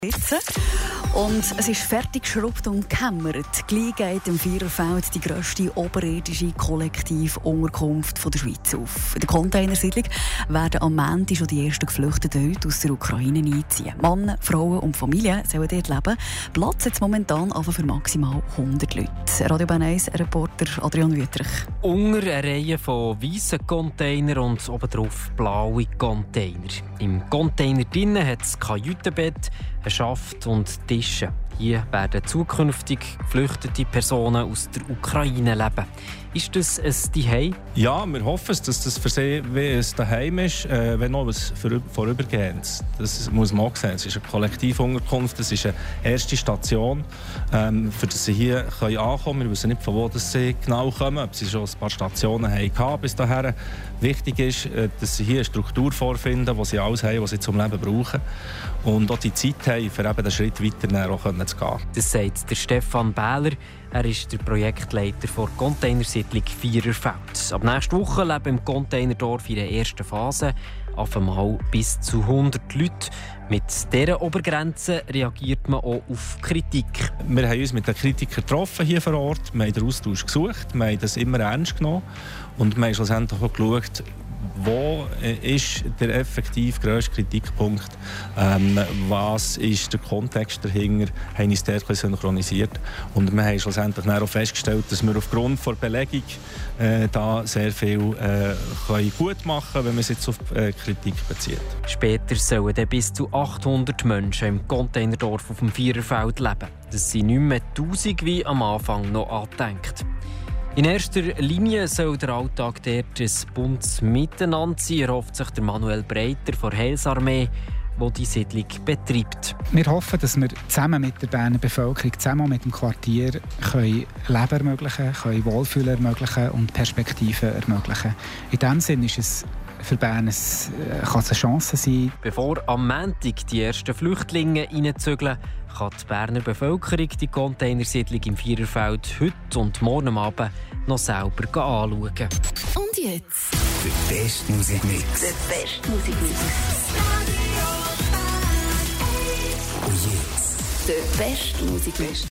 Und es ist fertig geschrubbt und gehämmert. Gleich geht im Viererfeld die grösste oberirdische Kollektivunterkunft der Schweiz auf. In der Containersiedlung werden am Montag schon die ersten Geflüchteten heute aus der Ukraine einziehen. Männer, Frauen und Familien sollen dort leben. Platz jetzt momentan aber für maximal 100 Leute. Radio Bern 1 Reporter Adrian Wüthrich. Unter einer Reihe von weißen Containern und obendrauf blaue Container. Im Container drinnen hat es Kajütenbett, ein Schaft und Tische. Hier werden zukünftig geflüchtete Personen aus der Ukraine leben. Ist das ein Zuhause? Ja, wir hoffen, dass das für sie wie ein Zuhause ist, wenn noch etwas Vorübergehendes. Das muss man auch sehen. Es ist eine Kollektivunterkunft, es ist eine erste Station, für die sie hier ankommen können. Wir wissen nicht, von wo sie genau kommen, ob sie schon ein paar Stationen hatten bis dahin. Wichtig ist, dass sie hier eine Struktur vorfinden, wo sie alles haben, was sie zum Leben brauchen. Und auch die Zeit haben, für eben den Schritt weiter auch zu gehen. Das sagt der Stefan Bähler. Er ist der Projektleiter der Containersiedlung Viererfeld. Ab nächster Woche leben im Containerdorf in der ersten Phase auf einmal bis zu 100 Leute. Mit dieser Obergrenze reagiert man auch auf Kritik. Wir haben uns mit den Kritikern getroffen hier vor Ort. Wir haben den Austausch gesucht, wir haben das immer ernst genommen und wir haben schlussendlich auch geschaut, wo ist der effektiv grösste Kritikpunkt? Was ist der Kontext dahinter? Haben uns dort synchronisiert. Und wir haben schlussendlich auch festgestellt, dass wir aufgrund der Belegung da sehr viel gut machen können, wenn man es jetzt auf Kritik bezieht. Später sollen dann bis zu 800 Menschen im Containerdorf auf dem Viererfeld leben. Das sind nicht mehr 1000 wie am Anfang noch angedenkt. In erster Linie soll der Alltag dort ein buntes Miteinander sein, erhofft sich der Manuel Breiter von Heilsarmee, der die Siedlung betreibt. Wir hoffen, dass wir zusammen mit der Berner Bevölkerung, zusammen mit dem Quartier, Leben ermöglichen können, Wohlfühlen ermöglichen und Perspektiven ermöglichen. In diesem Sinne ist es für Bern kann es eine Chance sein. Bevor am Montag die ersten Flüchtlinge reinzügeln, kann die Berner Bevölkerung die Containersiedlung im Viererfeld heute und morgen Abend noch selber anschauen. Und jetzt? Der beste Musikmix. Und jetzt? Der beste Musikmix.